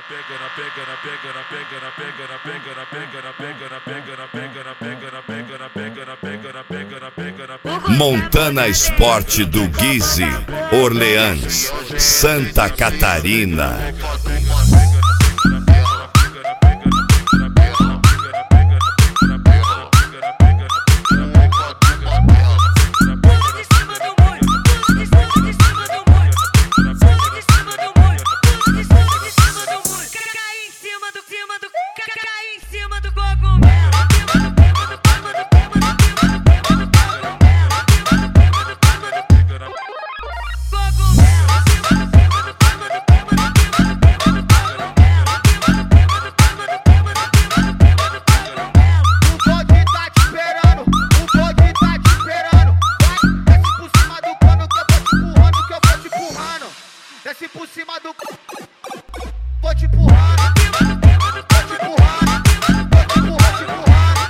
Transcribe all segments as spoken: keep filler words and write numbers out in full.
Montana Esporte do Guise, Orleans, Santa Catarina. Desce por cima do... Vou te empurrar. Vou te empurrar. Vou te empurrar, te empurrar.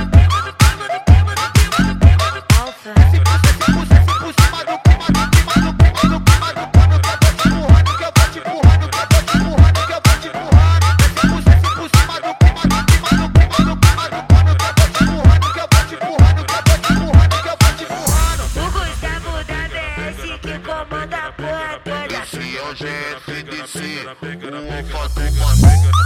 Desce por, desce por, desce por cima do clima, do clima, do clima, do clima, do pano. Que eu vou te empurrando, que eu vou te empurrando, que eu vou te empurrando, que eu vou te empurrando. Desce por, desce por cima do clima, do clima, do clima, do clima, do pano. Que eu vou te empurrando, que eu vou te empurrando, que eu vou te empurrando, que eu vou te empurrando. O Gustavo da B S que comanda a porra toda. Esse é o G S D C, o Alfa do Mano.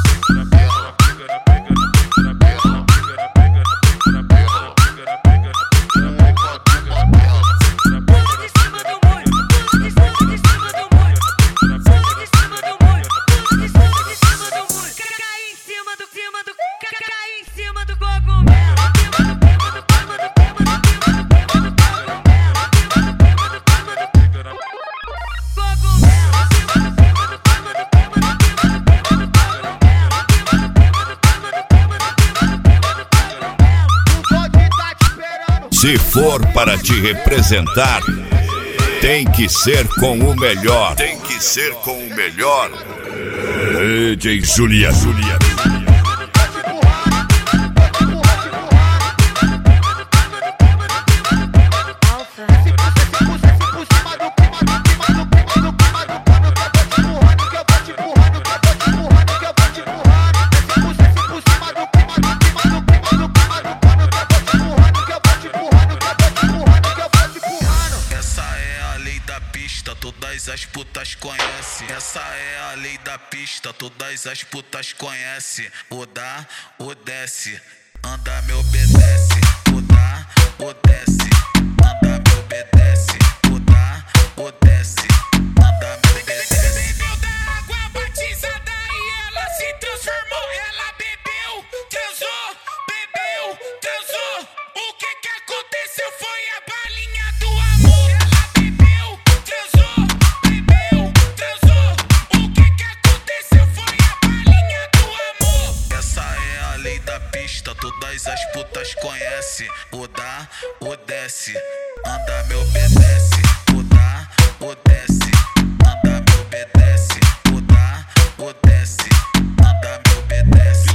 Se for para te representar, tem que ser com o melhor. Tem que ser com o melhor. D J Julia, Julia. Todas as putas conhecem. Essa é a lei da pista, todas as putas conhecem. O dá, o desce, anda, me obedece. O dá, o desce, anda, me obedece. O dá, o desce, anda, me obedece. Bebeu da água batizada e ela se transformou. Ela bebeu, transou, bebeu, transou. O que que aconteceu foi a balinha do amor. Ela bebeu, transou, bebeu, transou. O que que aconteceu foi a balinha do amor. Essa é a lei da pista, todas as putas conhecem. O dá, o desce, anda, me obedece. O dá, o desce, anda, me obedece. O dá, o desce, anda, me obedece.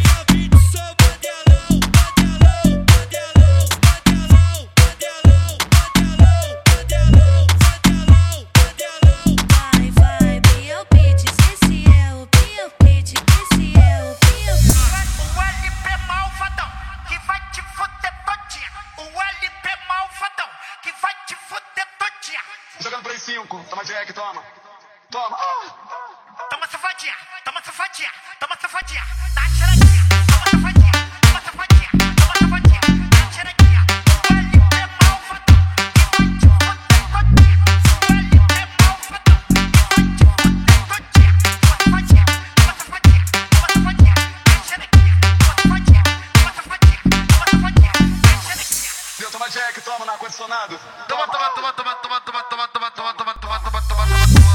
Vai, vai, meu beat, esse é o meu beat, esse é o meu. O L P malvadão que vai te fuder todinha. O L P malvadão que vai te fuder todinha. Jogando Play cinco, toma Jack, toma. Toma. Toma safadinha, toma safadinha, toma safadinha. Dá tiradinha, toma safadinha, toma safadinha, toma safadinha. Dá tiradinha. O L P malvadão que vai te fuder todinha. O L P malvadão que vai te fuder todinha. Toma safadinha, toma safadinha, toma safadinha. Dá tiradinha, toma safadinha, toma safadinha, toma safadinha. Dá tiradinha. Deu, toma Jack, toma, na condicionado. Toma, toma, toma, toma, toma, toma, toma, toma, toma, toma, toma, toma, toma.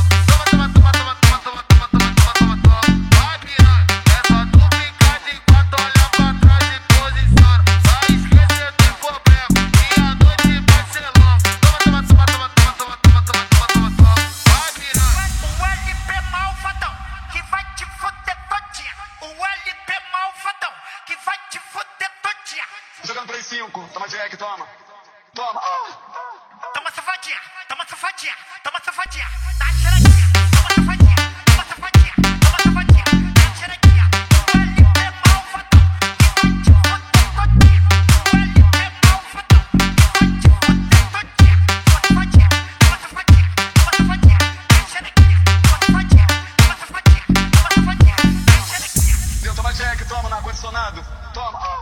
Jogando Play cinco, toma Jack, toma. Toma. Toma safadinha, toma safadinha, toma safadinha. Dá tiradinha, toma safadinha, toma safadinha, toma safadinha. Dá tiradinha. apaixonado. Toma.